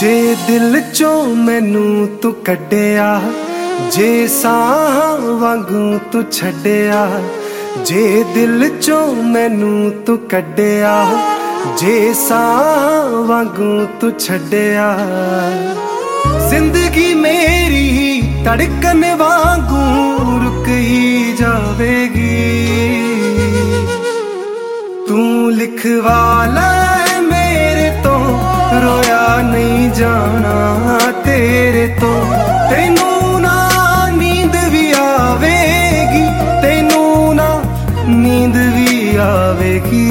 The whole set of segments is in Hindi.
जे दिल चों मैनू तू कड्डिया, जे साह वांगू तू छड्डिया, जे दिल चों मैनू तू कड्डिया, जे साह वांगू तू छड्डिया। जिंदगी मेरी धड़कन वांगू रुक ही जावेगी। तू लिखवा ले मेरे तो रोया नहीं जाना तेरे तो। तेनू ना नींद भी आवेगी, तेनू ना नींद भी आवेगी।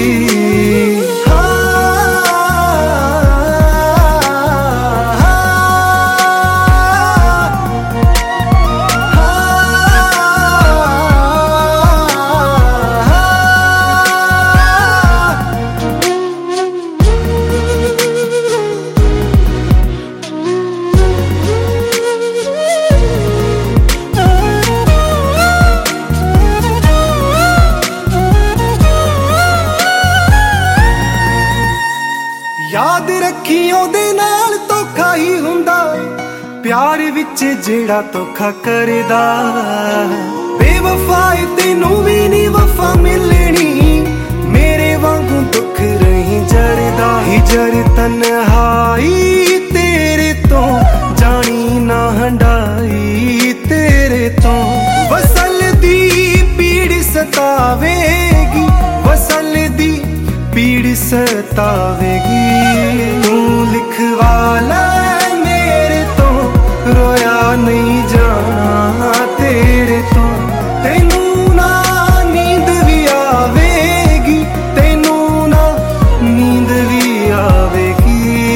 याद रखी ओदे नाल धोखा ही हुंदा प्यार विच जेड़ा धोखा करदा। बेवफाई तेनू भी नी वफा मिलनी, मेरे वांगू दुख रही जरदा। हिजर तन्हाई तेरे तो जानी ना हंडाई तेरे तो। वसल दी पीड़ सतावेगी, वसल दी पीड़ सतावेगी। तू लिखवा ले मेरे तो रोया नहीं जाना तेरे तो। तेनू ना नींद भी आवेगी, तेनू ना नींद भी आवेगी।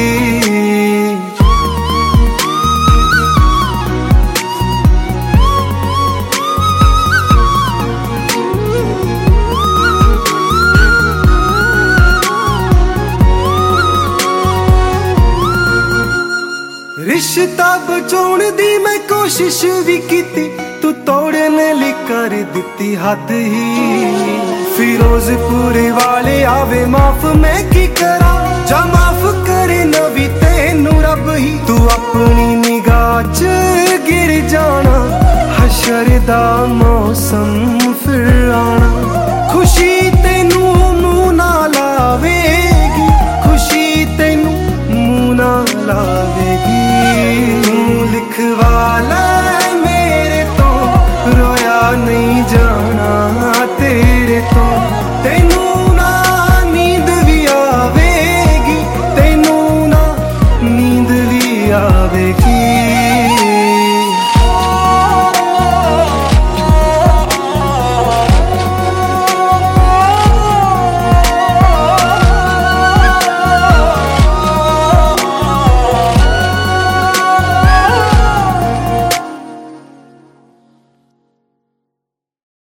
रिश्ता बचाउण दी मैं कोशिश भी कीती, तू तोड़न लई कर दित्ती हद ही। फिरोजपुर वाले आवे माफ मैं की करा, जा माफ करे